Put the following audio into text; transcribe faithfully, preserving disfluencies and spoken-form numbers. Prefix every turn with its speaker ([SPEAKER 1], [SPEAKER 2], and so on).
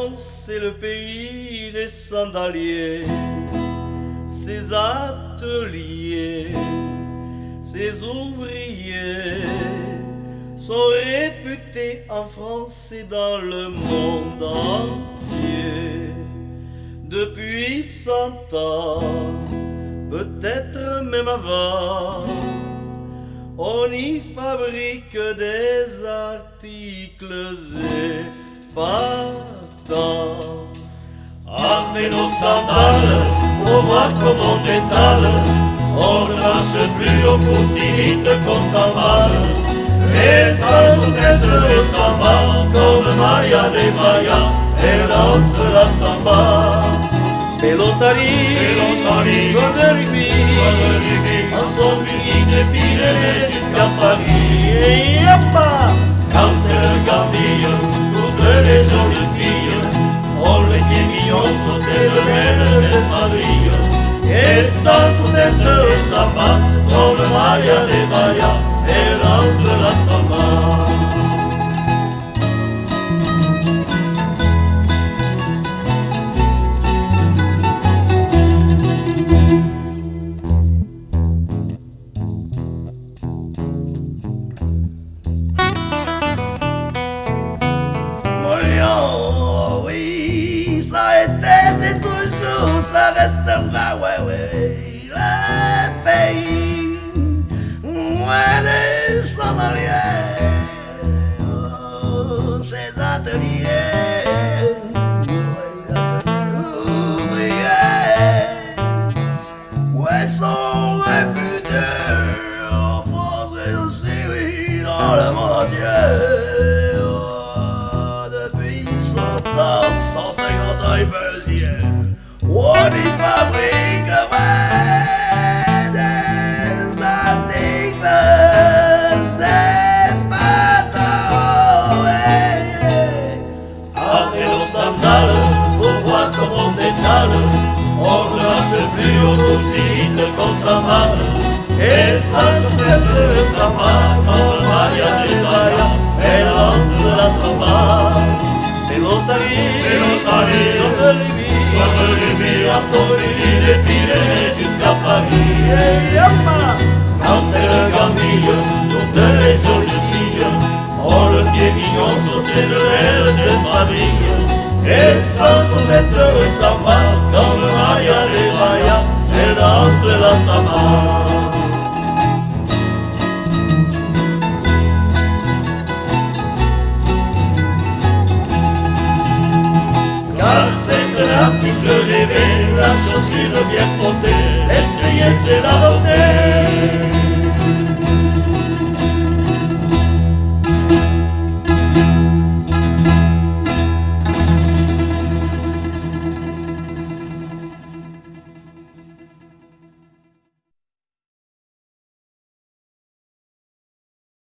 [SPEAKER 1] France est le pays des sandaliers, ses ateliers, ses ouvriers sont réputés en France et dans le monde entier. Depuis cent ans, peut-être même avant, on y fabrique des articles épatants. Avec nos sandales, on voit comme on étale, on ne marche plus au cours si vite qu'on s'emballe. Et sans cette samba, comme Maya des Mayas, elle lance la samba. Pelotari, comme de rugby, en son uni des Pyrénées jusqu'à Paris. Et yapa, quand elle gambille, toutes les jolies filles ont les pieds mignons, chaussés de belles espadrilles. Et sans cette samba, comme Maya des Mayas, elle lance la samba.
[SPEAKER 2] Ça a été, c'est toujours, ça restera, ouais, ouais, le pays, moi de son arrière, oh, ses ateliers, ouvriers, ouais, sont réputés en France et aussi, oui, dans le monde entier, oh, depuis cent ans, cent cinquante ans, ils veulent dire, on y fabrique ouais, des articles épatants, ouais.
[SPEAKER 1] Avec nos sandales, on voit comme on étale, on ne marche plus au cours si vite qu'on s'emballe. Et sans cette samba, comme Maya des Mayas, elle lance la samba. Pelotari, comme de rugby, en son uni des Pyrénées jusqu'à Paris. Et yapa, quand elle gambille, toutes les jolies filles ont le pied mignon, chaussés de belles espadrilles. Et sans cette samba, comme Maya des Mayas, elle danse la samba. L'article rêvé, la chaussure bien frottée, essayer c'est la beauté.